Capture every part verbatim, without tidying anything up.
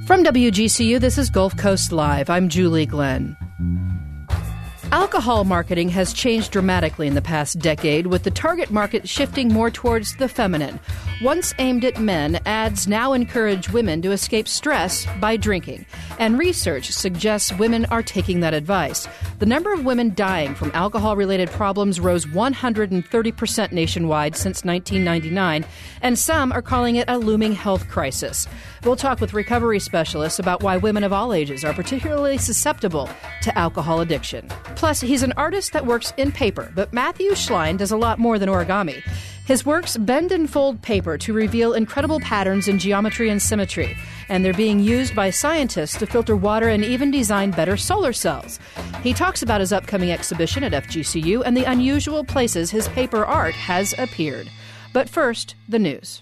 From W G C U, this is Gulf Coast Live. I'm Julie Glenn. Alcohol marketing has changed dramatically in the past decade, with the target market shifting more towards the feminine. Once aimed at men, ads now encourage women to escape stress by drinking. And research suggests women are taking that advice. The number of women dying from alcohol-related problems rose one hundred thirty percent nationwide since nineteen ninety-nine, and some are calling it a looming health crisis. We'll talk with recovery specialists about why women of all ages are particularly susceptible to alcohol addiction. Plus, he's an artist that works in paper, but Matthew Schlein does a lot more than origami. His works bend and fold paper to reveal incredible patterns in geometry and symmetry, and they're being used by scientists to filter water and even design better solar cells. He talks about his upcoming exhibition at F G C U and the unusual places his paper art has appeared. But first, the news.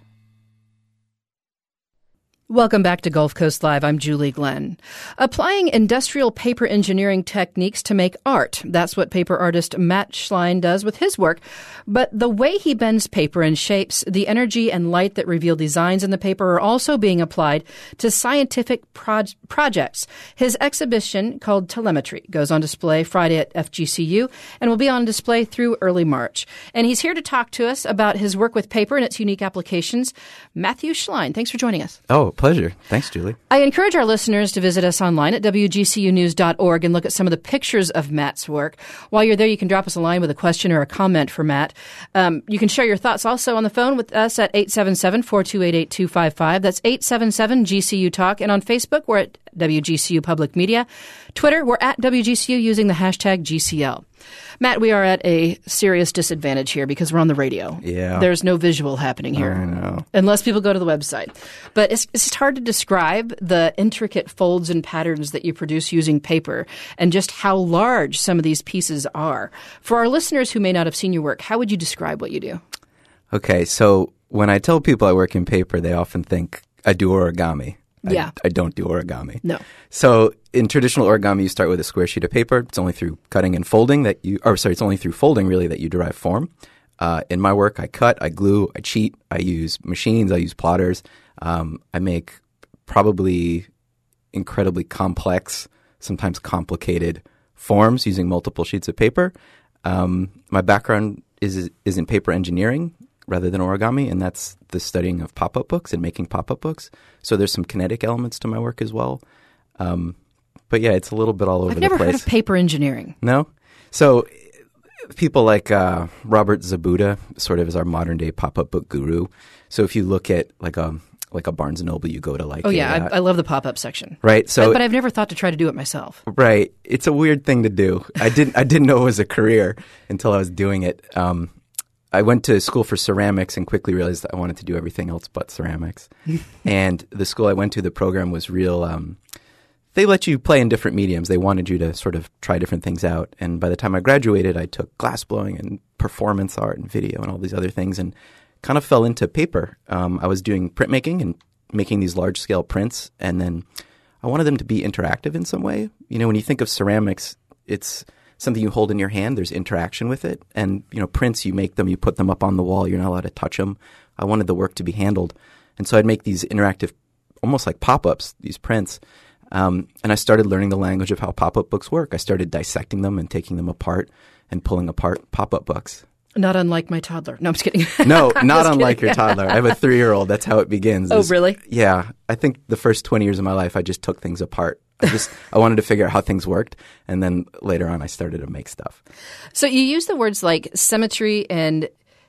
Welcome back to Gulf Coast Live. I'm Julie Glenn. Applying industrial paper engineering techniques to make art. That's what paper artist Matt Schlein does with his work. But the way he bends paper and shapes, the energy and light that reveal designs in the paper are also being applied to scientific pro- projects. His exhibition, called Telemetry, goes on display Friday at F G C U and will be on display through early March. And he's here to talk to us about his work with paper and its unique applications. Matthew Schlein, thanks for joining us. Oh, pleasure. Thanks, Julie. I encourage our listeners to visit us online at W G C U news dot org and look at some of the pictures of Matt's work. While you're there, you can drop us a line with a question or a comment for Matt. Um, you can share your thoughts also on the phone with us at eight seven seven, four two eight, eight two five five. That's eight seven seven G C U Talk. And on Facebook, we're at W G C U Public Media. Twitter, we're at W G C U using the hashtag G C L. Matt, we are at a serious disadvantage here because we're on the radio. Yeah. There's no visual happening here. I know. Unless people go to the website. But it's, it's just hard to describe the intricate folds and patterns that you produce using paper and just how large some of these pieces are. For our listeners who may not have seen your work, how would you describe what you do? Okay, so when I tell people I work in paper, they often think I do origami. Yeah. I, I don't do origami. No. So in traditional origami, you start with a square sheet of paper. It's only through cutting and folding that you, or sorry, it's only through folding really that you derive form. Uh, in my work, I cut, I glue, I cheat, I use machines, I use plotters. Um, I make probably incredibly complex, sometimes complicated forms using multiple sheets of paper. Um, my background is is in paper engineering rather than origami, and that's the studying of pop-up books and making pop-up books. So there's some kinetic elements to my work as well. Um, but yeah, it's a little bit all over the place. I've never heard of paper engineering. No? So people like uh, Robert Zabuda sort of is our modern-day pop-up book guru. So if you look at like a like a Barnes and Noble, you go to like Oh, yeah, a, uh, I, I love the pop-up section. Right. So, but, but I've never thought to try to do it myself. Right. It's a weird thing to do. I didn't I didn't know it was a career until I was doing it. Um, I went to school for ceramics and quickly realized that I wanted to do everything else but ceramics. And the school I went to, the program was real um, – they let you play in different mediums. They wanted you to sort of try different things out. And by the time I graduated, I took glass blowing and performance art and video and all these other things and kind of fell into paper. Um, I was doing printmaking and making these large-scale prints, and then I wanted them to be interactive in some way. You know, when you think of ceramics, it's – something you hold in your hand, there's interaction with it. And, you know, prints, you make them, you put them up on the wall, you're not allowed to touch them. I wanted the work to be handled. And so I'd make these interactive, almost like pop-ups, these prints. Um, and I started learning the language of how pop-up books work. I started dissecting them and taking them apart and pulling apart pop-up books. Not unlike my toddler. No, I'm just kidding. No, not unlike kidding. your toddler. I have a three-year-old. That's how it begins. Oh, It's, really? Yeah. I think the first twenty years of my life, I just took things apart. I just I wanted to figure out how things worked, and then later on, I started to make stuff. So you use the words like symmetry and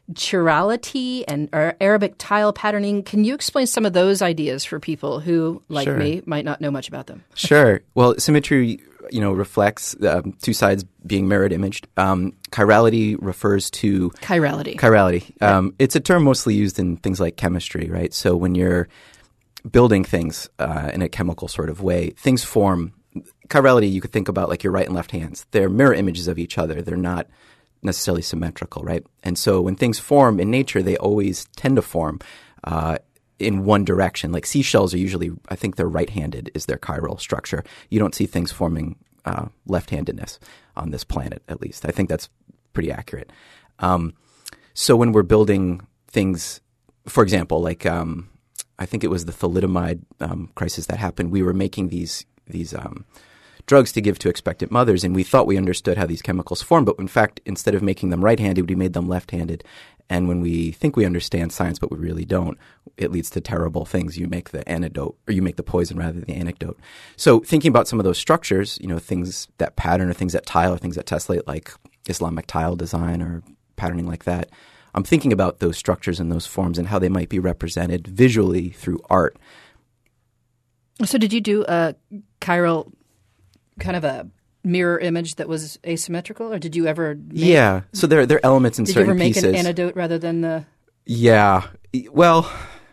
chirality and or Arabic tile patterning. Can you explain some of those ideas for people who, like Sure. me, might not know much about them? Sure. Well, symmetry, you know, reflects um, two sides being mirrored imaged. Um, chirality refers to Chirality. chirality. Um, it's a term mostly used in things like chemistry, right? So when you're building things uh, in a chemical sort of way, things form. Chirality, you could think about like your right and left hands. They're mirror images of each other. They're not necessarily symmetrical, right? And so when things form in nature, they always tend to form uh, in one direction. Like seashells are usually, I think they're right-handed is their chiral structure. You don't see things forming uh, left-handedness on this planet, at least. I think that's pretty accurate. Um, so when we're building things, for example, like um, I think it was the thalidomide um, crisis that happened. We were making these these um, drugs to give to expectant mothers, and we thought we understood how these chemicals form. But in fact, instead of making them right-handed, we made them left-handed. And when we think we understand science, but we really don't, it leads to terrible things. You make the antidote, or you make the poison rather than the antidote. So thinking about some of those structures, you know, things that pattern or things that tile or things that tessellate, like Islamic tile design or patterning like that, I'm thinking about those structures and those forms and how they might be represented visually through art. So did you do a chiral kind of a mirror image that was asymmetrical, or did you ever make, yeah so there, there are elements in did certain you ever make pieces. an antidote rather than the yeah well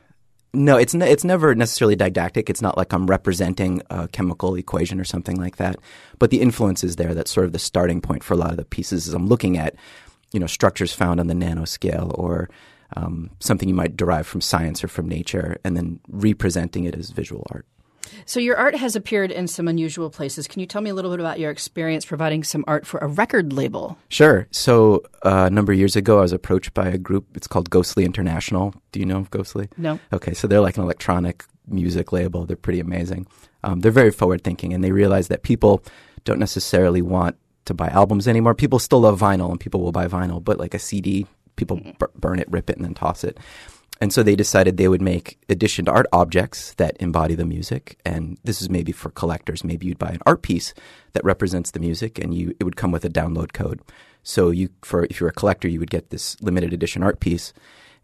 no it's ne- it's never necessarily didactic. It's not like I'm representing a chemical equation or something like that, but the influence is there. That's sort of the starting point for a lot of the pieces. As I'm looking at, you know, structures found on the nanoscale, or um, something you might derive from science or from nature, and then representing it as visual art. So your art has appeared in some unusual places. Can you tell me a little bit about your experience providing some art for a record label? Sure. So uh, a number of years ago, I was approached by a group. It's called Ghostly International. Do you know of Ghostly? No. Okay. So they're like an electronic music label. They're pretty amazing. Um, they're very forward-thinking, and they realize that people don't necessarily want to buy albums anymore. People still love vinyl, and people will buy vinyl, but like a C D, people b- burn it, rip it, and then toss it. And so they decided they would make addition to art objects that embody the music. And this is maybe for collectors. Maybe you'd buy an art piece that represents the music, and you it would come with a download code. So you, for if you're a collector, you would get this limited edition art piece.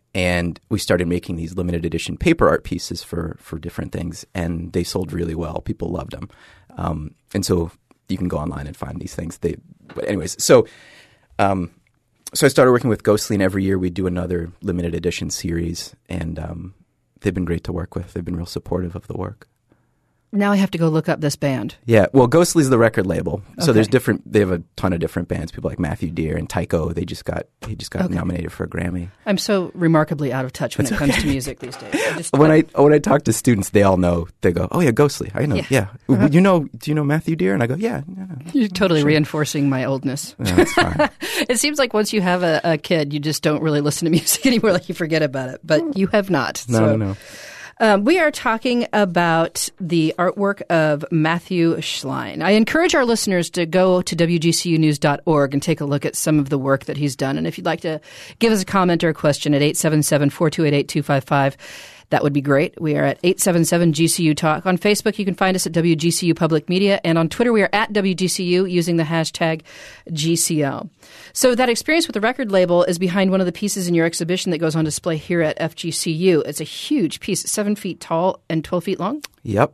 And we started making these limited edition paper art pieces for, for different things, and they sold really well. People loved them. Um, and so you can go online and find these things. They, but anyways, so um, so I started working with Ghostly, and every year we do another limited edition series, and um, they've been great to work with. They've been real supportive of the work. Now I have to go look up this band. Yeah, well, Ghostly's the record label. So Okay. there's different. They have a ton of different bands. People like Matthew Deere and Tycho. They just got he just got Okay. nominated for a Grammy. I'm so remarkably out of touch when it comes to music these days. I just, When I when I talk to students, they all know. They go, "Oh yeah, Ghostly. I know. Yeah. Yeah, Uh-huh. you know. Do you know Matthew Deere?" And I go, "Yeah." yeah. You're totally reinforcing my oldness. No, that's fine. It seems like once you have a, a kid, you just don't really listen to music anymore. Like you forget about it, but you have not. No, so. no, no. Um, we are talking about the artwork of Matthew Schlein. I encourage our listeners to go to W G C U news dot org and take a look at some of the work that he's done. And if you'd like to give us a comment or a question at eight seven seven, four two eight, eight two five five, that would be great. We are at eight seven seven G C U Talk. On Facebook, you can find us at W G C U Public Media. And on Twitter, we are at W G C U using the hashtag G C O. So that experience with the record label is behind one of the pieces in your exhibition that goes on display here at F G C U. It's a huge piece, seven feet tall and twelve feet long. Yep.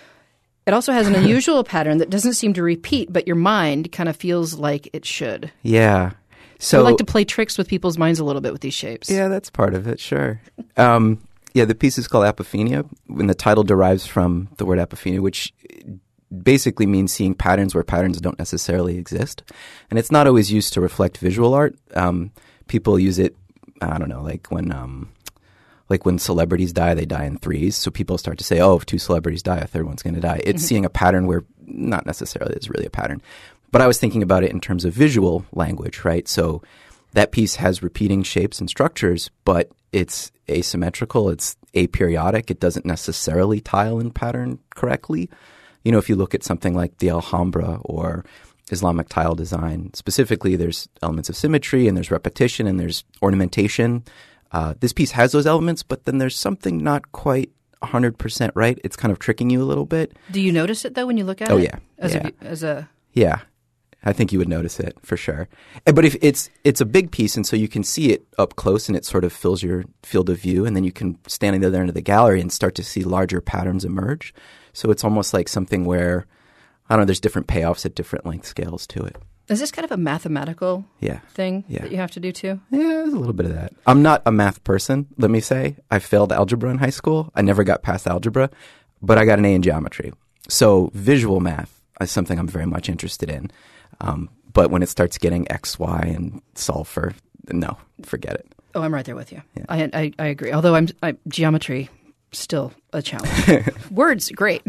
It also has an unusual pattern that doesn't seem to repeat, but your mind kind of feels like it should. Yeah. So I like to play tricks with people's minds a little bit with these shapes. yeah, that's part of it. Sure. Um, yeah, the piece is called Apophenia, and the title derives from the word apophenia, which basically means seeing patterns where patterns don't necessarily exist. And it's not always used to reflect visual art. Um, people use it, I don't know, like when um, like when celebrities die, they die in threes. So people start to say, oh, if two celebrities die, a third one's going to die. It's mm-hmm. seeing a pattern where not necessarily is really a pattern. But I was thinking about it in terms of visual language, right? So that piece has repeating shapes and structures, but it's asymmetrical. It's aperiodic. It doesn't necessarily tile in pattern correctly. You know, if you look at something like the Alhambra or Islamic tile design, specifically, there's elements of symmetry and there's repetition and there's ornamentation. Uh, this piece has those elements, but then there's something not quite one hundred percent right. It's kind of tricking you a little bit. Do you notice it, though, when you look at oh, it? Oh, yeah. As yeah. a as a Yeah. I think you would notice it for sure. But if it's it's a big piece, and so you can see it up close, and it sort of fills your field of view, and then you can stand at the other end of the gallery and start to see larger patterns emerge. So it's almost like something where, I don't know, there's different payoffs at different length scales to it. Is this kind of a mathematical yeah. thing yeah. that you have to do too? Yeah, there's a little bit of that. I'm not a math person, let me say. I failed algebra in high school. I never got past algebra, but I got an A in geometry. So visual math is something I'm very much interested in. Um, but when it starts getting X, Y, and solve for, no, forget it. Oh, I'm right there with you. Yeah. I, I I agree. Although I'm I, geometry, still a challenge. Words, great.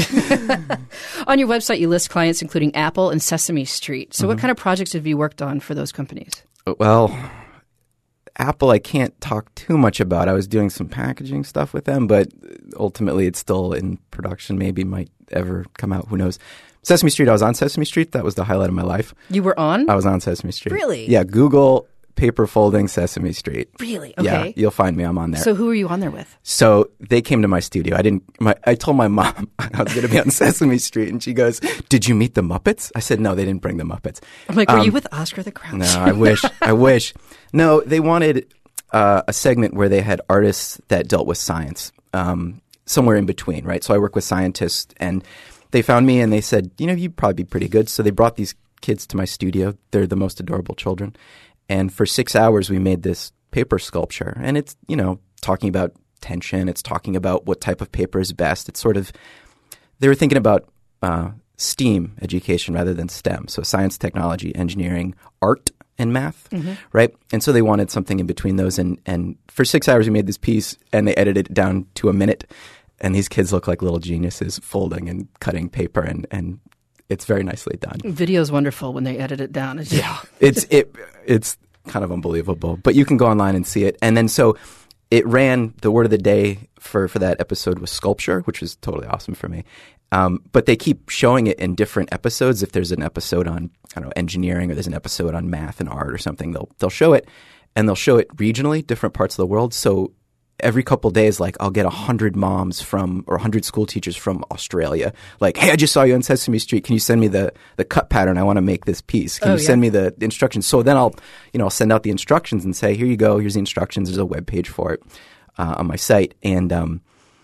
On your website, you list clients including Apple and Sesame Street. So mm-hmm. what kind of projects have you worked on for those companies? Well, Apple, I can't talk too much about. I was doing some packaging stuff with them, but ultimately it's still in production. Maybe might ever come out. Who knows? Sesame Street, I was on Sesame Street. That was the highlight of my life. You were on? I was on Sesame Street. Really? Yeah, Google paper folding Sesame Street. Really? Okay. Yeah, you'll find me. I'm on there. So who were you on there with? So they came to my studio. I didn't. My, I told my mom I was going to be on Sesame Street, and she goes, "Did you meet the Muppets?" I said, "No, they didn't bring the Muppets." I'm like, were um, you with Oscar the Grouch? No, I wish. I wish. No, they wanted uh, a segment where they had artists that dealt with science, um, somewhere in between, right? So I work with scientists, and they found me and they said, you know, you'd probably be pretty good. So they brought these kids to my studio. They're the most adorable children. And for six hours, we made this paper sculpture. And it's, you know, talking about tension. It's talking about what type of paper is best. It's sort of, they were thinking about uh, STEAM education rather than STEM. So science, technology, engineering, art, and math, mm-hmm. right? And so they wanted something in between those. And, and for six hours, we made this piece and they edited it down to a minute. And these kids look like little geniuses folding and cutting paper, and, and it's very nicely done. Video is wonderful when they edit it down. It's yeah, it's it it's kind of unbelievable. But you can go online and see it. And then so it ran. The word of the day for, for that episode was sculpture, which was totally awesome for me. Um, but they keep showing it in different episodes. If there's an episode on I don't know engineering, or there's an episode on math and art or something, they'll they'll show it, and they'll show it regionally, different parts of the world. So every couple of days, like I'll get a hundred moms from, or a hundred school teachers from Australia. Like, hey, I just saw you on Sesame Street. Can you send me the, the cut pattern? I want to make this piece. Can oh, you yeah. send me the instructions? So then I'll, you know, I'll send out the instructions and say, here you go. Here's the instructions. There's a web page for it uh, on my site. And, um,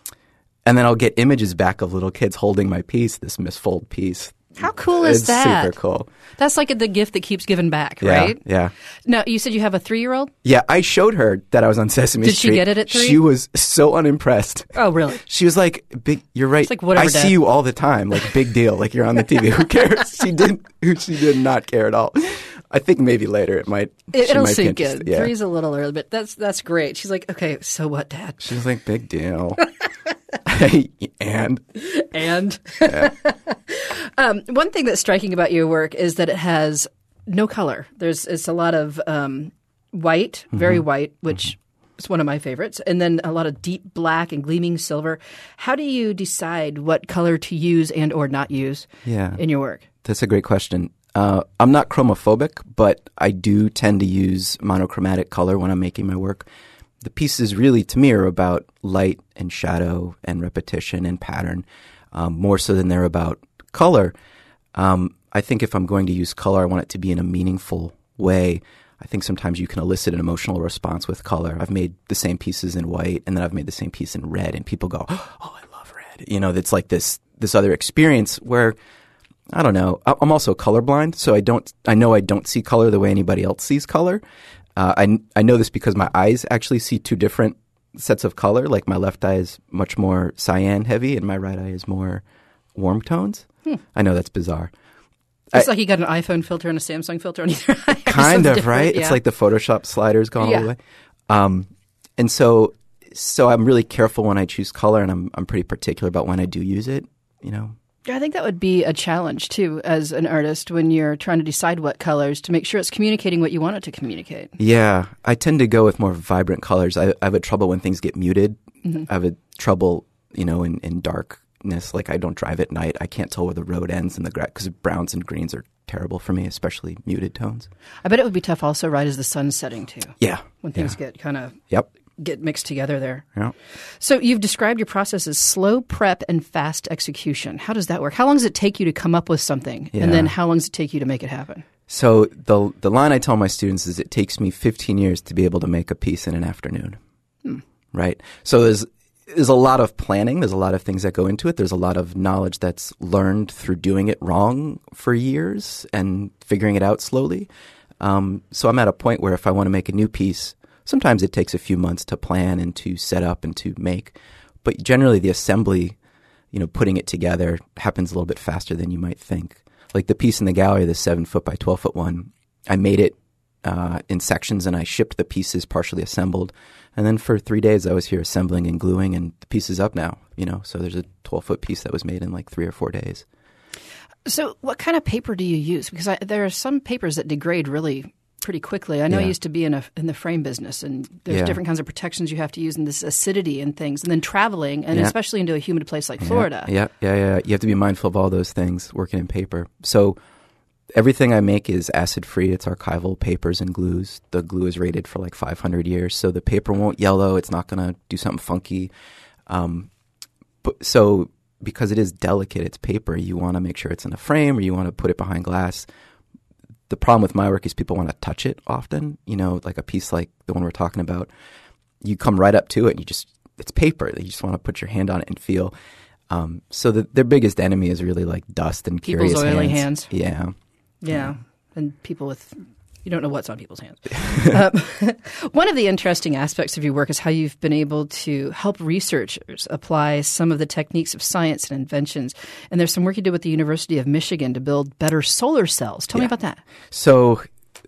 and then I'll get images back of little kids holding my piece, this misfold piece. How cool is it's that? Super cool. That's like the gift that keeps giving back, yeah, right? Yeah. Now, you said you have a three-year-old? Yeah, I showed her that I was on Sesame Did Street. Did she get it at three? She was so unimpressed. Oh, really? She was like, "Big, you're right. It's like, whatever, I Dad. see you all the time. Like, big deal. Like, you're on the T V. Who cares?" She did. She did not care at all. I think maybe later it might. It, it'll might sink in. Yeah. Three's a little early, but that's that's great. She's like, okay, so what, Dad? She was like, big deal. and and um, one thing that's striking about your work is that it has no color. There's it's a lot of um, white, very mm-hmm. white, which mm-hmm. is one of my favorites, and then a lot of deep black and gleaming silver. How do you decide what color to use and or not use yeah. in your work? That's a great question. Uh, I'm not chromophobic, but I do tend to use monochromatic color when I'm making my work. The pieces really, to me, are about light and shadow and repetition and pattern, um, more so than they're about color. Um, I think if I'm going to use color, I want it to be in a meaningful way. I think sometimes you can elicit an emotional response with color. I've made the same pieces in white, and then I've made the same piece in red, and people go, "Oh, I love red." You know, it's like this this other experience where, I don't know. I'm also colorblind, so I don't. I know I don't see color the way anybody else sees color. Uh, I I know this because my eyes actually see two different sets of color. Like my left eye is much more cyan heavy, and my right eye is more warm tones. Hmm. I know that's bizarre. It's I, like you got an iPhone filter and a Samsung filter on either eye. Kind of, right? Yeah. It's like the Photoshop sliders gone yeah. all the way. Um, and so, so I'm really careful when I choose color, and I'm I'm pretty particular about when I do use it. You know. I think that would be a challenge, too, as an artist when you're trying to decide what colors to make sure it's communicating what you want it to communicate. Yeah. I tend to go with more vibrant colors. I, I have a trouble when things get muted. Mm-hmm. I have a trouble, you know, in, in darkness. Like I don't drive at night. I can't tell where the road ends and the grass, because browns and greens are terrible for me, especially muted tones. I bet it would be tough also right as the sun's setting, too. Yeah. When things yeah. get kind of... Yep. get mixed together there. Yeah. So you've described your process as slow prep and fast execution. How does that work? How long does it take you to come up with something? Yeah. And then how long does it take you to make it happen? So the the line I tell my students is it takes me fifteen years to be able to make a piece in an afternoon. Hmm. Right? So there's there's a lot of planning. There's a lot of things that go into it. There's a lot of knowledge that's learned through doing it wrong for years and figuring it out slowly. Um, so I'm at a point where if I want to make a new piece, sometimes it takes a few months to plan and to set up and to make, but generally the assembly, you know, putting it together happens a little bit faster than you might think. Like the piece in the gallery, the seven foot by twelve foot one, I made it uh, in sections and I shipped the pieces partially assembled. And then for three days I was here assembling and gluing, and the piece is up now, you know, so there's a twelve foot piece that was made in like three or four days. So what kind of paper do you use? Because I, there are some papers that degrade really pretty quickly. I know Yeah. I used to be in a in the frame business, and there's Yeah. different kinds of protections you have to use, and this acidity and things, and then traveling, and Yeah. especially into a humid place like Florida. Yeah, yeah, yeah, yeah. You have to be mindful of all those things working in paper. So everything I make is acid-free. It's archival papers and glues. The glue is rated for like five hundred years, so the paper won't yellow. It's not going to do something funky. Um, but, so because it is delicate, it's paper, you want to make sure it's in a frame or you want to put it behind glass. The problem with my work is people want to touch it often. You know, like a piece like the one we're talking about, you come right up to it and you just, it's paper. You just want to put your hand on it and feel. Um, so the, their biggest enemy is really like dust and People's curious oily hands. hands. Yeah. Yeah, and people with, you don't know what's on people's hands. um, one of the interesting aspects of your work is how you've been able to help researchers apply some of the techniques of science and inventions. And there's some work you did with the University of Michigan to build better solar cells. Tell Yeah. me about that. So,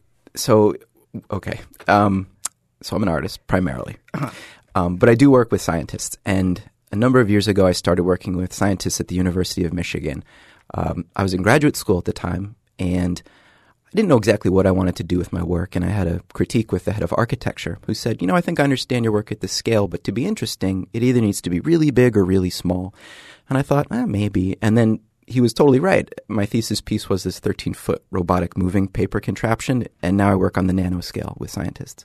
so okay. Um, so I'm an artist primarily, Uh-huh. um, but I do work with scientists. And a number of years ago, I started working with scientists at the University of Michigan. Um, I was in graduate school at the time, and I didn't know exactly what I wanted to do with my work. And I had a critique with the head of architecture who said, you know, I think I understand your work at this scale, but to be interesting, it either needs to be really big or really small. And I thought, eh, maybe. And then he was totally right. My thesis piece was this thirteen-foot robotic moving paper contraption, and now I work on the nanoscale with scientists.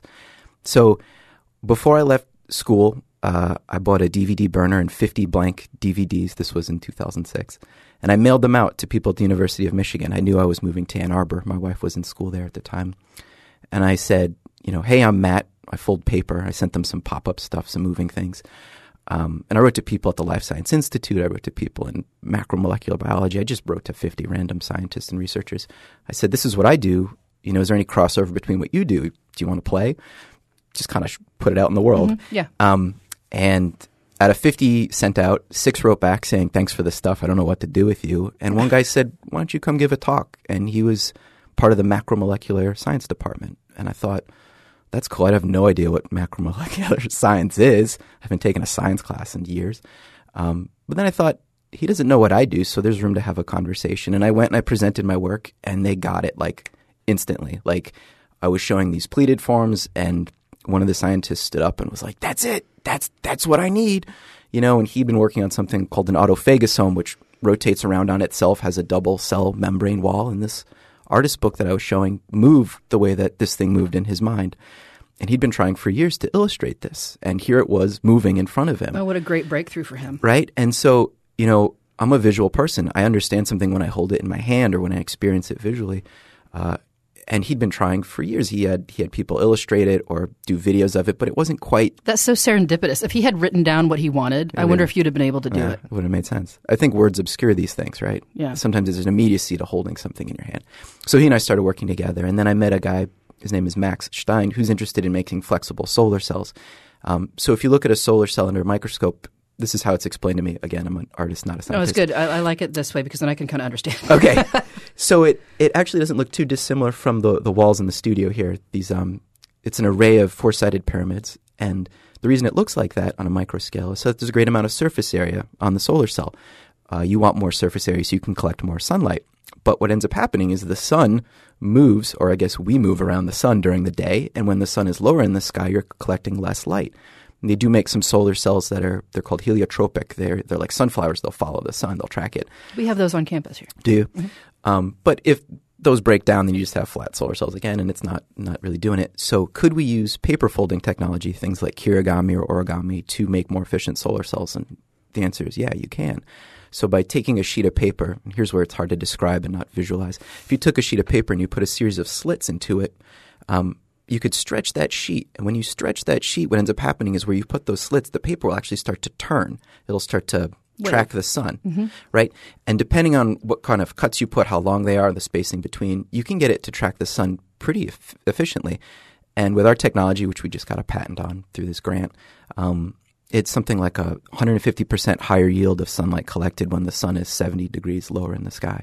So before I left school, uh, I bought a D V D burner and fifty blank D V Ds. This was in two thousand six. And I mailed them out to people at the University of Michigan. I knew I was moving to Ann Arbor. My wife was in school there at the time. And I said, you know, hey, I'm Matt. I fold paper. I sent them some pop-up stuff, some moving things. Um, and I wrote to people at the Life Science Institute. I wrote to people in macromolecular biology. I just wrote to fifty random scientists and researchers. I said, this is what I do. You know, is there any crossover between what you do? Do you want to play? Just kind of sh- put it out in the world. Mm-hmm. Yeah. Um, and out of fifty sent out, six wrote back saying, thanks for the stuff. I don't know what to do with you. And one guy said, why don't you come give a talk? And he was part of the macromolecular science department. And I thought, that's cool. I have no idea what macromolecular science is. I haven't taken a science class in years. Um, but then I thought, he doesn't know what I do, so there's room to have a conversation. And I went and I presented my work, and they got it like instantly. Like I was showing these pleated forms, and one of the scientists stood up and was like, that's it. That's that's what I need. You know, and he'd been working on something called an autophagosome, which rotates around on itself, has a double cell membrane wall. And this artist book that I was showing moved the way that this thing moved in his mind. And he'd been trying for years to illustrate this. And here it was moving in front of him. Oh, what a great breakthrough for him. Right? And so, you know, I'm a visual person. I understand something when I hold it in my hand or when I experience it visually. Uh, and he'd been trying for years. He had he had people illustrate it or do videos of it, but it wasn't quite. That's so serendipitous. If he had written down what he wanted, I Yeah. wonder if you'd have been able to do Yeah, it. it would have made sense. I think words obscure these things, right? Yeah. Sometimes there's an immediacy to holding something in your hand. So he and I started working together, and then I met a guy, his name is Max Stein, who's interested in making flexible solar cells. Um, so if you look at a solar cell under a microscope, this is how it's explained to me. Again, I'm an artist, not a No, scientist. it's good. I, I like it this way because then I can kind of understand. Okay. So it, it actually doesn't look too dissimilar from the, the walls in the studio here. These um, It's an array of four-sided pyramids, and the reason it looks like that on a micro scale is so that there's a great amount of surface area on the solar cell. Uh, you want more surface area so you can collect more sunlight. But what ends up happening is the sun moves, or I guess we move around the sun during the day, and when the sun is lower in the sky, you're collecting less light. And they do make some solar cells that are, they're called heliotropic. They're, they're like sunflowers. They'll follow the sun. They'll track it. We have those on campus here. Do you? Mm-hmm. Um, but if those break down, then you just have flat solar cells again, and it's not not really doing it. So could we use paper folding technology, things like kirigami or origami, to make more efficient solar cells? And the answer is yeah, you can. So by taking a sheet of paper, and here's where it's hard to describe and not visualize. If you took a sheet of paper and you put a series of slits into it, um, you could stretch that sheet. And when you stretch that sheet, what ends up happening is where you put those slits, the paper will actually start to turn. It'll start to Wait. track the sun, Mm-hmm. right? And depending on what kind of cuts you put, how long they are, the spacing between, you can get it to track the sun pretty e- efficiently. And with our technology, which we just got a patent on through this grant, um, it's something like a one hundred fifty percent higher yield of sunlight collected when the sun is seventy degrees lower in the sky.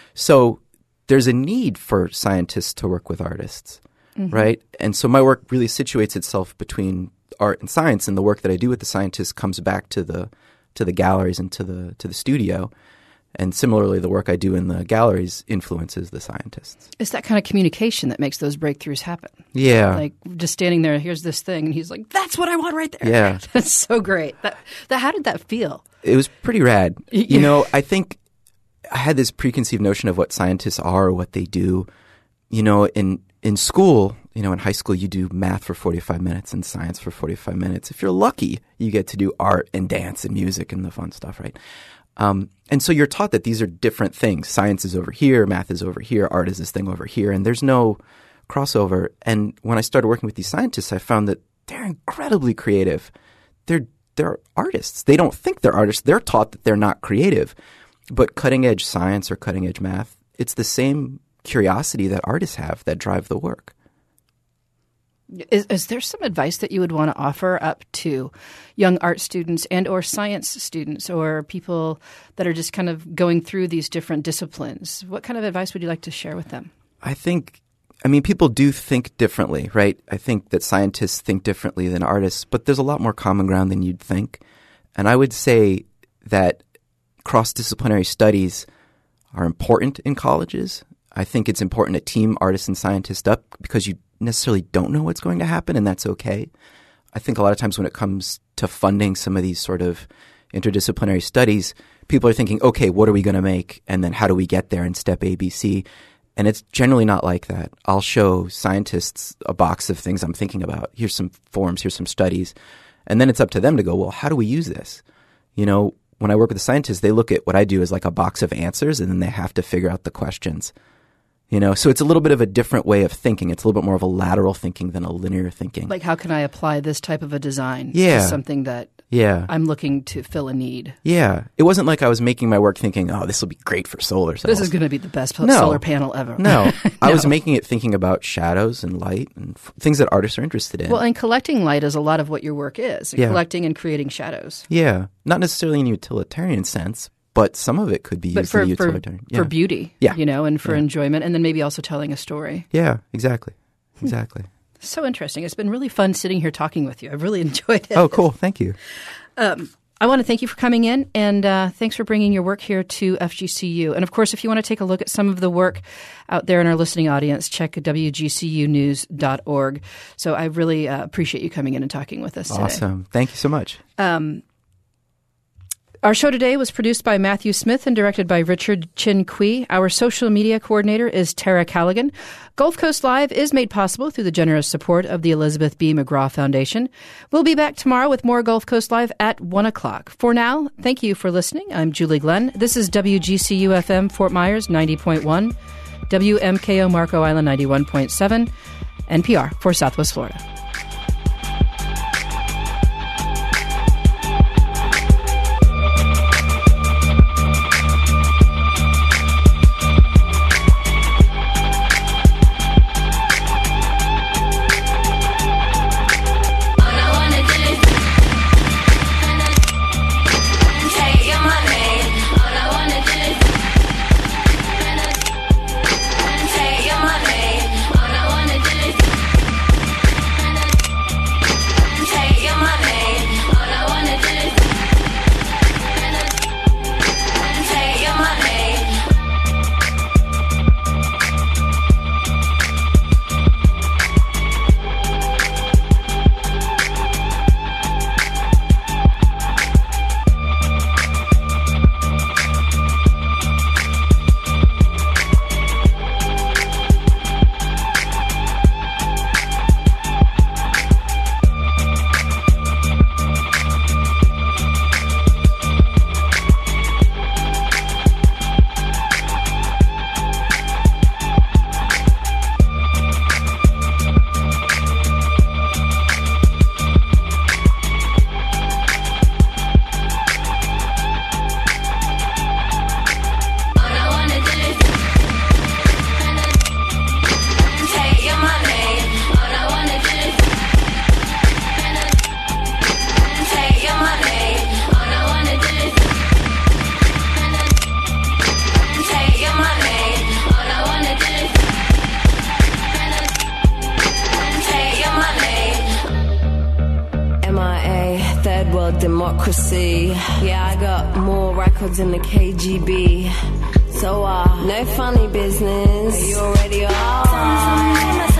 So there's a need for scientists to work with artists, mm-hmm. right? And so my work really situates itself between art and science, and the work that I do with the scientists comes back to the to the galleries and to the to the studio. And similarly, the work I do in the galleries influences the scientists. It's that kind of communication that makes those breakthroughs happen. Yeah. Like just standing there, here's this thing, and he's like, that's what I want right there. Yeah. That's so great. That, that, how did that feel? It was pretty rad. Yeah. You know, I think I had this preconceived notion of what scientists are or what they do. You know, in, in school, you know, in high school, you do math for forty-five minutes and science for forty-five minutes. If you're lucky, you get to do art and dance and music and the fun stuff, right? Um, and so you're taught that these are different things. Science is over here, math is over here, art is this thing over here, and there's no crossover. And when I started working with these scientists, I found that they're incredibly creative. They're they're artists. They don't think they're artists. They're taught that they're not creative. But cutting edge science or cutting edge math, it's the same curiosity that artists have that drive the work. Is, is there some advice that you would want to offer up to young art students and or science students or people that are just kind of going through these different disciplines? What kind of advice would you like to share with them? I think, I mean, people do think differently, right? I think that scientists think differently than artists, but there's a lot more common ground than you'd think. And I would say that cross-disciplinary studies are important in colleges. I think it's important to team artists and scientists up because you necessarily don't know what's going to happen, and that's okay. I think a lot of times when it comes to funding some of these sort of interdisciplinary studies, people are thinking, okay, what are we going to make? And then how do we get there in step A, B, C? And it's generally not like that. I'll show scientists a box of things I'm thinking about. Here's some forms, here's some studies. And then it's up to them to go, well, how do we use this? You know, when I work with the scientists, they look at what I do as like a box of answers, and then they have to figure out the questions. You know, so it's a little bit of a different way of thinking. It's a little bit more of a lateral thinking than a linear thinking. Like, how can I apply this type of a design yeah. to something that yeah. I'm looking to fill a need? Yeah. It wasn't like I was making my work thinking, oh, this will be great for solar cells. This is going to be the best no. solar panel ever. No. no. I was making it thinking about shadows and light and f- things that artists are interested in. Well, and collecting light is a lot of what your work is. Yeah. Collecting and creating shadows. Yeah. Not necessarily in a utilitarian sense, but some of it could be but used for, in a for, utilitarian. Yeah. for beauty, yeah. you know, and for yeah. enjoyment, and then maybe also telling a story. Yeah, exactly. Exactly. So interesting. It's been really fun sitting here talking with you. I've really enjoyed it. Oh, cool. Thank you. Um, I want to thank you for coming in, and uh, thanks for bringing your work here to F G C U. And, of course, if you want to take a look at some of the work out there in our listening audience, check W G C U news dot org. So I really uh, appreciate you coming in and talking with us today. Awesome. Thank you so much. Um, Our show today was produced by Matthew Smith and directed by Richard Chin Kui. Our social media coordinator is Tara Callaghan. Gulf Coast Live is made possible through the generous support of the Elizabeth B. McGraw Foundation. We'll be back tomorrow with more Gulf Coast Live at one o'clock. For now, thank you for listening. I'm Julie Glenn. This is W G C U F M Fort Myers ninety point one, W M K O Marco Island ninety-one point seven, N P R for Southwest Florida. democracy. Yeah, I got more records than the K G B. So, uh, no funny business. You already are.